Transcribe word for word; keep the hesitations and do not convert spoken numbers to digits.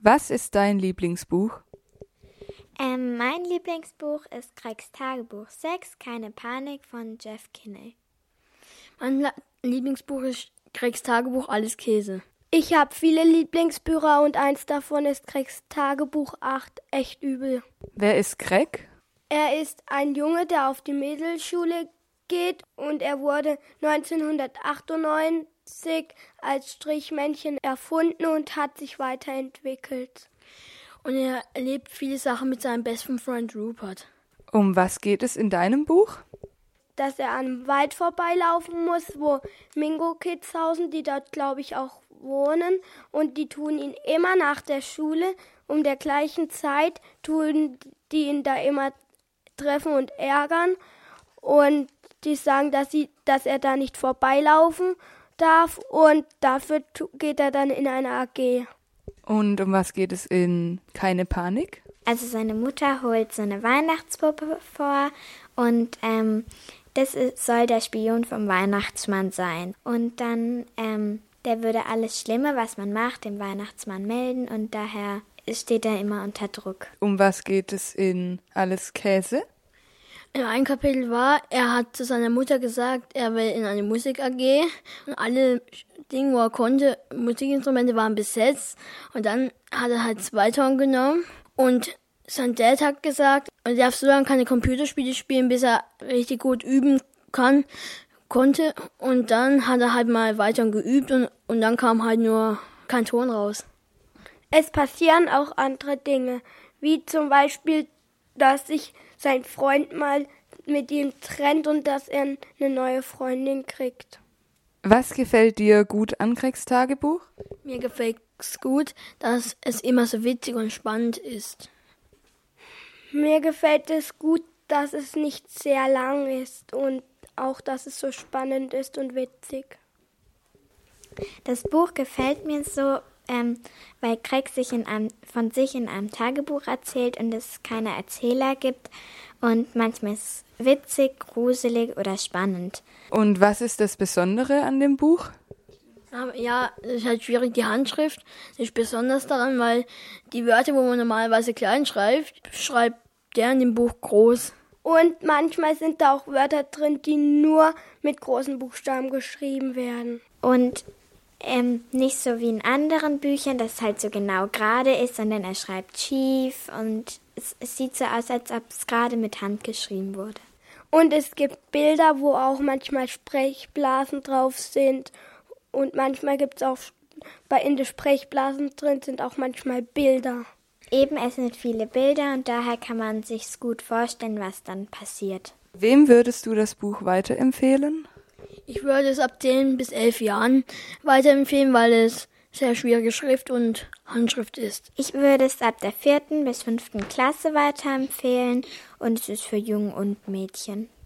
Was ist dein Lieblingsbuch? Ähm, mein Lieblingsbuch ist Craigs Tagebuch sechs, Keine Panik von Jeff Kinney. Mein La- Lieblingsbuch ist Craigs Tagebuch, alles Käse. Ich habe viele Lieblingsbücher und eins davon ist Craigs Tagebuch acht, echt übel. Wer ist Craig? Er ist ein Junge, der auf die Mädelschule geht und er wurde neunzehnhundertachtundneunzig als Strichmännchen erfunden und hat sich weiterentwickelt. Und er erlebt viele Sachen mit seinem besten Freund Rupert. Um was geht es in deinem Buch? Dass er an einem Wald vorbeilaufen muss, wo Mingo-Kids hausen, die dort, glaube ich, auch wohnen. Und die tun ihn immer nach der Schule, um der gleichen Zeit, tun die ihn da immer treffen und ärgern. Und die sagen, dass, sie, dass er da nicht vorbeilaufen darf. Und dafür geht er dann in eine A G. Und um was geht es in Keine Panik? Also seine Mutter holt so eine Weihnachtspuppe vor und ähm, das ist, soll der Spion vom Weihnachtsmann sein. Und dann, ähm, der würde alles Schlimme, was man macht, dem Weihnachtsmann melden und daher steht er immer unter Druck. Um was geht es in Alles Käse? In einem Kapitel war, er hat zu seiner Mutter gesagt, er will in eine Musik-A G und alle Dinge, wo er konnte, Musikinstrumente waren besetzt und dann hat er halt zwei Ton genommen und sein Dad hat gesagt, er darf so lange keine Computerspiele spielen, bis er richtig gut üben kann, konnte und dann hat er halt mal weiter geübt und, und dann kam halt nur kein Ton raus. Es passieren auch andere Dinge, wie zum Beispiel, dass sich sein Freund mal mit ihm trennt und dass er eine neue Freundin kriegt. Was gefällt dir gut an Craigs Tagebuch? Mir gefällt es gut, dass es immer so witzig und spannend ist. Mir gefällt es gut, dass es nicht sehr lang ist und auch, dass es so spannend ist und witzig. Das Buch gefällt mir so, ähm, weil Craig sich in einem, von sich in einem Tagebuch erzählt und es keine Erzähler gibt. Und manchmal ist es witzig, gruselig oder spannend. Und was ist das Besondere an dem Buch? Ja, es ist halt schwierig, die Handschrift. Das ist besonders daran, weil die Wörter, wo man normalerweise klein schreibt, schreibt der in dem Buch groß. Und manchmal sind da auch Wörter drin, die nur mit großen Buchstaben geschrieben werden. Und ähm, nicht so wie in anderen Büchern, dass es halt so genau gerade ist, sondern er schreibt schief und es, es sieht so aus, als ob es gerade mit Hand geschrieben wurde. Und es gibt Bilder, wo auch manchmal Sprechblasen drauf sind. Und manchmal gibt es auch, bei in den Sprechblasen drin sind auch manchmal Bilder. Eben, es sind viele Bilder und daher kann man sich gut vorstellen, was dann passiert. Wem würdest du das Buch weiterempfehlen? Ich würde es ab zehn bis elf Jahren weiterempfehlen, weil es sehr schwierige Schrift und Handschrift ist. Ich würde es ab der vierten bis fünften Klasse weiterempfehlen und es ist für Jungen und Mädchen.